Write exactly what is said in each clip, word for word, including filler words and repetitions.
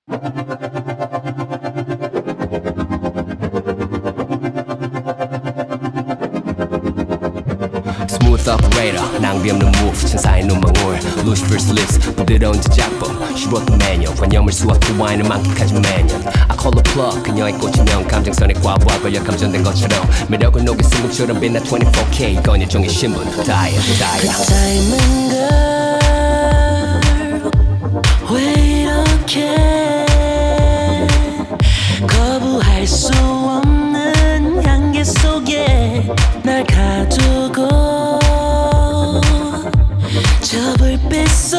Smooth operator 낭비 없는 move 천사의 눈망울 Lucifer's lips 부드러운 저작법 She wrote the manual 관념을 수확해 와인을 만끽하지 매년 I call the plug 그녀의 꽂히면 감정선에 꽈부하 걸려 감전된 것처럼 매력을 녹여 승부처럼 빛나 이십사 K 이건 일종의 신분 Diet Diet Diamond girl 왜 이렇게 거부할 수 없는 향기 속에 날 가두고 저 불빛 속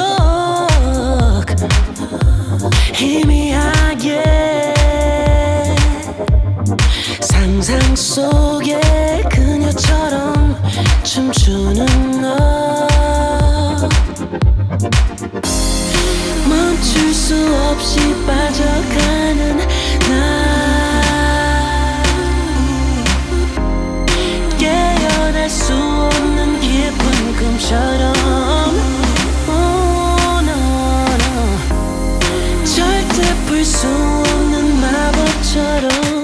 희미하게 상상 속에 그녀처럼 춤추는 너 멈출 수 없이 빠져가는 나 깨어날 수 없는 깊은 꿈처럼 oh, no, no. 절대 풀 수 없는 마법처럼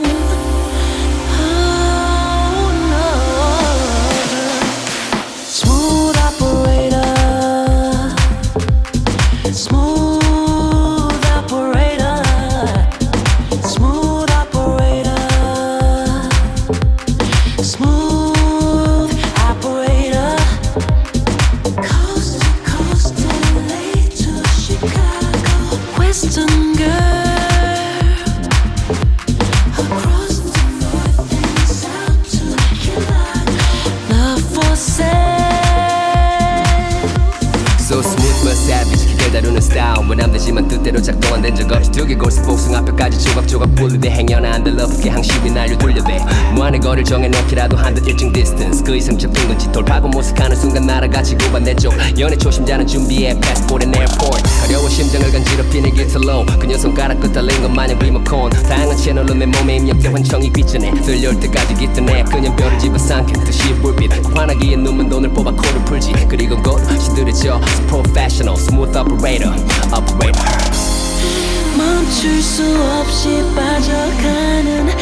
Western girl across the north and south to Carolina. Love for sale. So smooth but savage 기계 다루는 스타일 원함되지만 뜻대로 작동 안 된 적 없이 두개 골수 복숭 앞에까지 조각조각 분리돼 행여나 러브게 항심이 날려 돌려대 무한의 거리를 정해놓기라도 한 듯 일정 distance 그 이상 접힌 건지 돌파고 모색하는 순간 날아가지 고반대쪽 연애 초심자는 준비해 passport and airport 어려워 심장을 간지럽히는 기타로 그녀 손가락 끝 달린 것 마냥 리모컨 다양한 채널로 내 몸에 입력돼 환청이 귀전해 들려올 때까지 깃드네 그냥 별을 집어삼킨 듯이 불빛 환하기에 눈만 돈을 뽑아 코를 풀지 그리고 곧 시들해져 professional smooth operator operator 멈출 수 없이 빠져가는